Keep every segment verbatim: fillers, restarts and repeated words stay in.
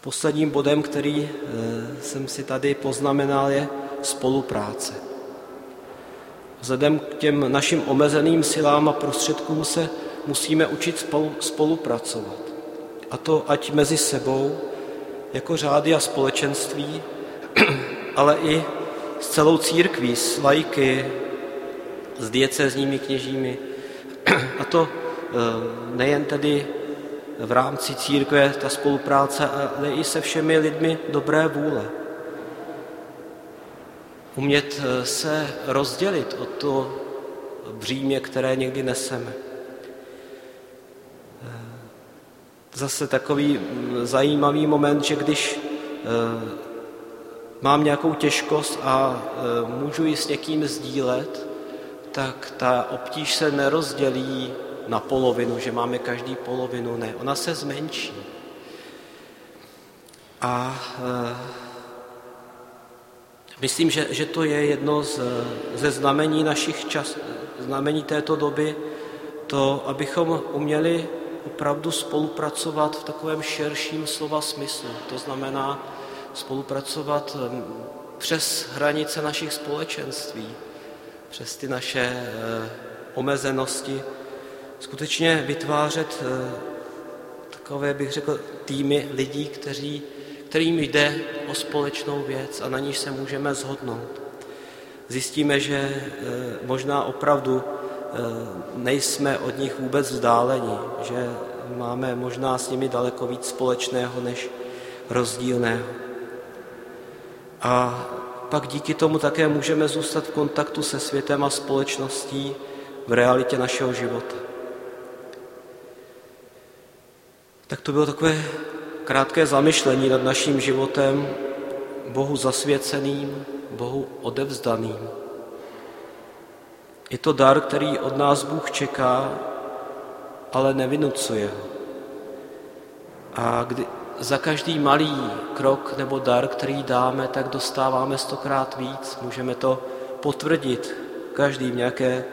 Posledním bodem, který jsem si tady poznamenal, je spolupráce. Vzhledem k těm našim omezeným silám a prostředkům se musíme učit spolu, spolupracovat. A to ať mezi sebou, jako řády a společenství, ale i s celou církví, s laiky, s diecézními kněžími. A to nejen tedy v rámci církve, ta spolupráce, ale i se všemi lidmi dobré vůle. Umět se rozdělit od to břímě, které někdy neseme. Zase takový zajímavý moment, že když mám nějakou těžkost a můžu ji s někým sdílet, tak ta obtíž se nerozdělí na polovinu, že máme každý polovinu, ne, ona se zmenší. A e, myslím, že, že to je jedno z, ze znamení našich čas, znamení této doby, to, abychom uměli opravdu spolupracovat v takovém širším slova smyslu. To znamená spolupracovat přes hranice našich společenství, přes ty naše e, omezenosti, skutečně vytvářet e, takové, bych řekl, týmy lidí, kteří, kterým jde o společnou věc a na níž se můžeme shodnout. Zjistíme, že e, možná opravdu e, nejsme od nich vůbec vzdáleni, že máme možná s nimi daleko víc společného než rozdílného. A pak díky tomu také můžeme zůstat v kontaktu se světem a společností v realitě našeho života. Tak to bylo takové krátké zamyšlení nad naším životem, Bohu zasvěceným, Bohu odevzdaným. Je to dar, který od nás Bůh čeká, ale nevynucuje ho. A kdy, za každý malý krok nebo dar, který dáme, tak dostáváme stokrát víc. Můžeme to potvrdit každý v nějaké e,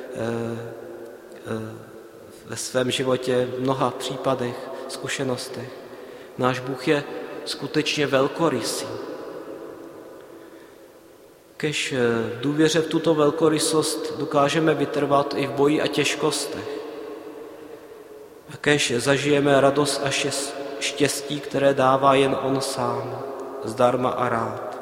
e, ve svém životě v mnoha případech, zkušenostech. Náš Bůh je skutečně velkorysý. Kež v důvěře v tuto velkorysost dokážeme vytrvat i v boji a těžkostech. A kež zažijeme radost a štěstí, které dává jen on sám, zdarma a rád.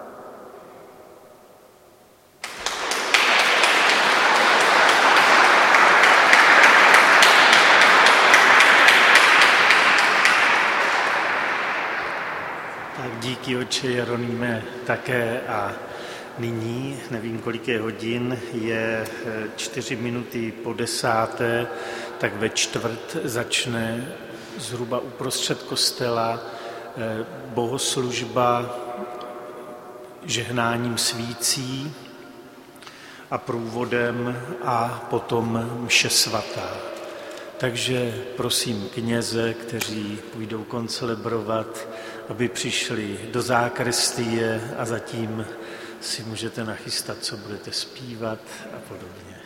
Tak díky, otče Jeroníme, také. A nyní, nevím, kolik je hodin, je čtyři minuty po desáté, tak ve čtvrt začne zhruba uprostřed kostela bohoslužba žehnáním svící a průvodem a potom mše svatá. Takže prosím kněze, kteří půjdou koncelebrovat, aby přišli do zákristie a zatím si můžete nachystat, co budete zpívat a podobně.